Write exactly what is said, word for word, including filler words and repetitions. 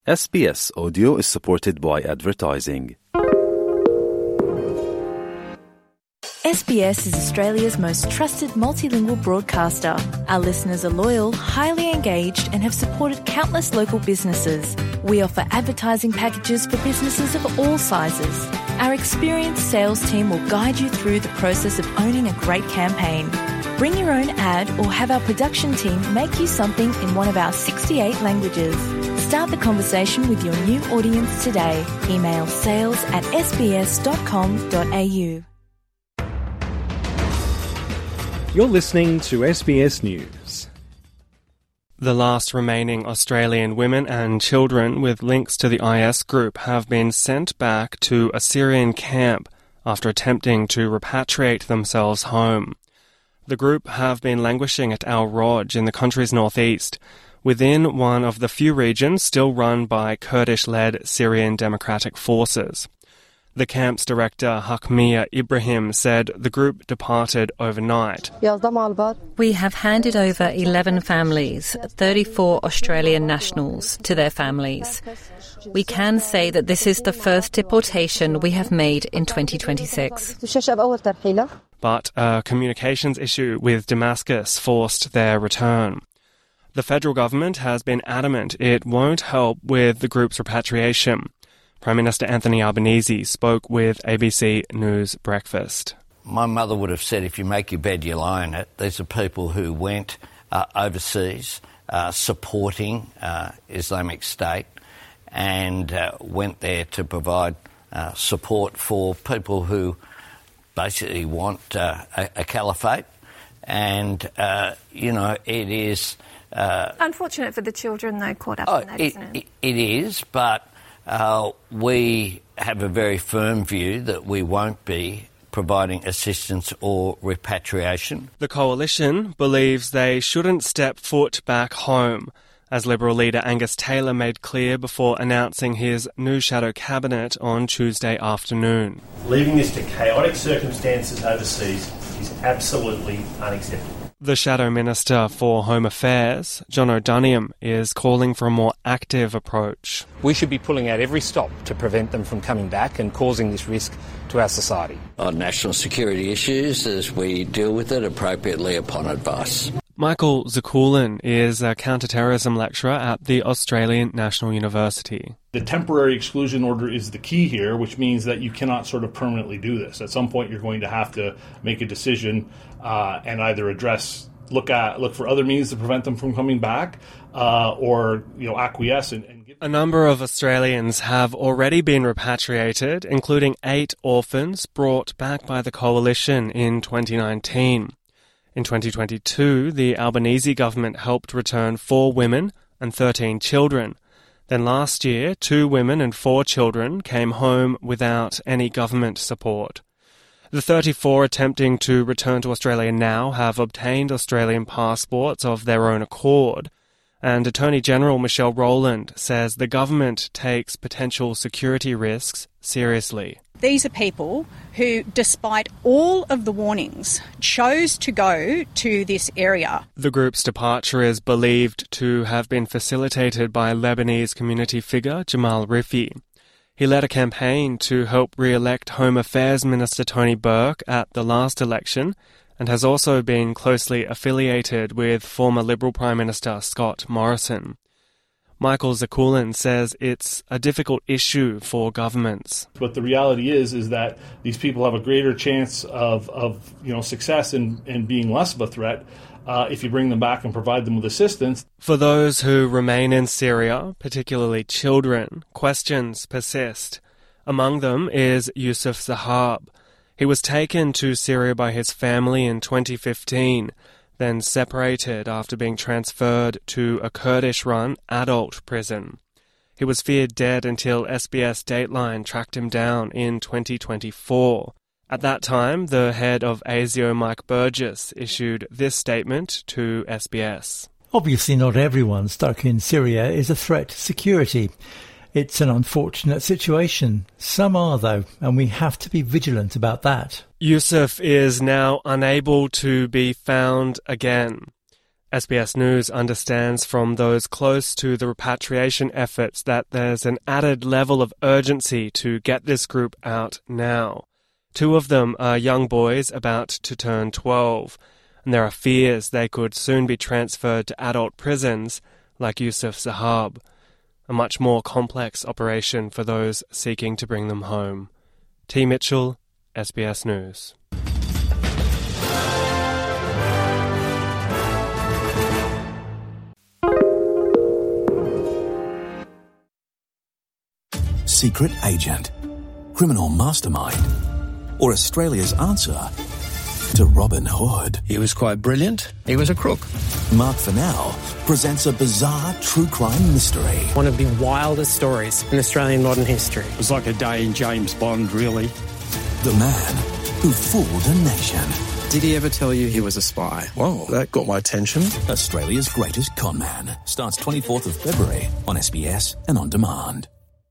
S B S Audio is supported by advertising. S B S is Australia's most trusted multilingual broadcaster. Our listeners are loyal, highly engaged and have supported countless local businesses. We offer advertising packages for businesses of all sizes. Our experienced sales team will guide you through the process of owning a great campaign. Bring your own ad or have our production team make you something in one of our sixty-eight languages. Start the conversation with your new audience today. Email sales at s b s dot com dot a u. You're listening to S B S News. The last remaining Australian women and children with links to the I S group have been sent back to a Syrian camp after attempting to repatriate themselves home. The group have been languishing at Al Roj in the country's northeast, within one of the few regions still run by Kurdish-led Syrian Democratic Forces. The camp's director, Hakmiya Ibrahim, said the group departed overnight. We have handed over eleven families, thirty-four Australian nationals, to their families. We can say that this is the first deportation we have made in twenty twenty-six. But a communications issue with Damascus forced their return. The federal government has been adamant it won't help with the group's repatriation. Prime Minister Anthony Albanese spoke with A B C News Breakfast. My mother would have said, if you make your bed, you lie in it. These are people who went uh, overseas uh, supporting uh, Islamic State and uh, went there to provide uh, support for people who basically want uh, a, a caliphate. And, uh, you know, it is... Uh, Unfortunate for the children, though, caught up oh, in that, it, isn't it? It is, but uh, we have a very firm view that we won't be providing assistance or repatriation. The coalition believes they shouldn't step foot back home, as Liberal leader Angus Taylor made clear before announcing his new shadow cabinet on Tuesday afternoon. Leaving this to chaotic circumstances overseas is absolutely unacceptable. The Shadow Minister for Home Affairs, John O'Doniam, is calling for a more active approach. We should be pulling out every stop to prevent them from coming back and causing this risk to our society. On national security issues, as we deal with it appropriately upon advice. Michael Zakulan is a counter-terrorism lecturer at the Australian National University. The temporary exclusion order is the key here, which means that you cannot sort of permanently do this. At some point, you're going to have to make a decision uh, and either address, look at, look for other means to prevent them from coming back, uh, or you know, acquiesce and. and give- a number of Australians have already been repatriated, including eight orphans brought back by the coalition in twenty nineteen. In twenty twenty-two, the Albanese government helped return four women and thirteen children. Then last year, two women and four children came home without any government support. The thirty-four attempting to return to Australia now have obtained Australian passports of their own accord, and Attorney General Michelle Rowland says the government takes potential security risks seriously. These are people who, despite all of the warnings, chose to go to this area. The group's departure is believed to have been facilitated by Lebanese community figure Jamal Rifi. He led a campaign to help re-elect Home Affairs Minister Tony Burke at the last election and has also been closely affiliated with former Liberal Prime Minister Scott Morrison. Michael Zakulan says it's a difficult issue for governments. But the reality is, is that these people have a greater chance of, of you know, success in, in being less of a threat uh, if you bring them back and provide them with assistance. For those who remain in Syria, particularly children, questions persist. Among them is Yusuf Zahab. He was taken to Syria by his family in twenty fifteen, then separated after being transferred to a Kurdish-run adult prison. He was feared dead until S B S Dateline tracked him down in twenty twenty-four. At that time, the head of ASIO, Mike Burgess, issued this statement to S B S. Obviously not everyone stuck in Syria is a threat to security. It's an unfortunate situation. Some are, though, and we have to be vigilant about that. Yusuf is now unable to be found again. S B S News understands from those close to the repatriation efforts that there's an added level of urgency to get this group out now. Two of them are young boys about to turn twelve, and there are fears they could soon be transferred to adult prisons like Yusuf Zahab, a much more complex operation for those seeking to bring them home. T. Mitchell, S B S News. Secret agent, criminal mastermind, or Australia's answer to Robin Hood. He was quite brilliant. He was a crook. Mark Fennell presents a bizarre true crime mystery. One of the wildest stories in Australian modern history. It was like a day in James Bond, really. The man who fooled a nation. Did he ever tell you he was a spy? Whoa, that got my attention. Australia's greatest con man starts twenty-fourth of February on S B S and on demand.